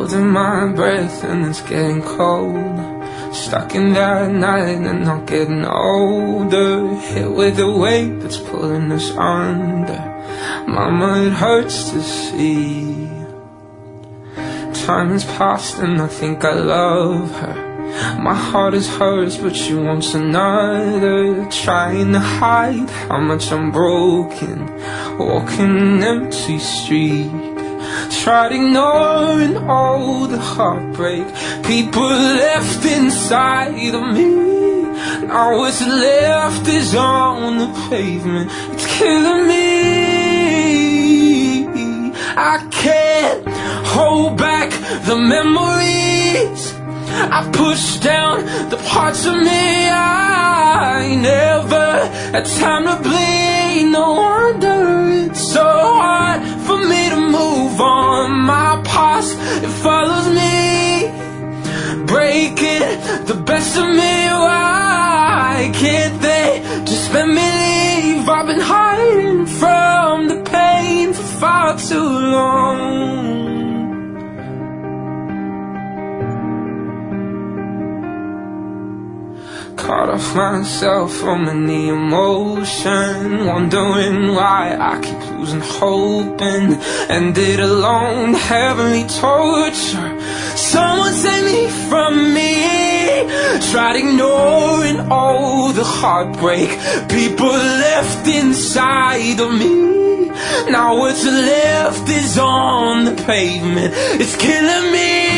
holding my breath and it's getting cold. Stuck in that night and not getting older. Hit with the weight that's pulling us under. Mama, it hurts to see. Time has passed and I think I love her. My heart is hers but she wants another. Trying to hide how much I'm broken, walking an empty street. Tried ignoring all the heartbreak people left inside of me. Now what's left is on the pavement. It's killing me. I can't hold back the memories. I push down the parts of me I never had time to bleed. No wonder it's so hard for me to move on. My past, it follows me, breaking the best of me. Why can't they just let me leave? I've been hiding from the pain for far too long. Caught off myself from any emotion, wondering why I keep losing hope and ended alone. Heavenly torture, someone save me from me. Tried ignoring all the heartbreak people left inside of me. Now what's left is on the pavement. It's killing me.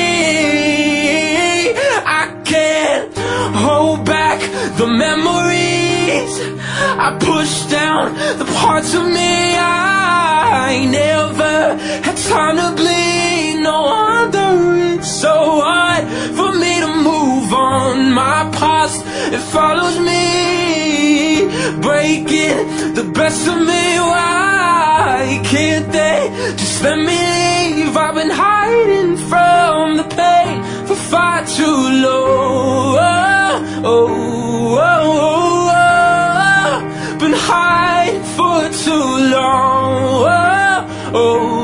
I can't hold back the memories. I push down the parts of me I never had time to bleed. No wonder it's so hard for me to move on. My past, it follows me, breaking the best of me. Why can't they just let me leave? I've been hiding from the pain for far too long. Been hiding for too long.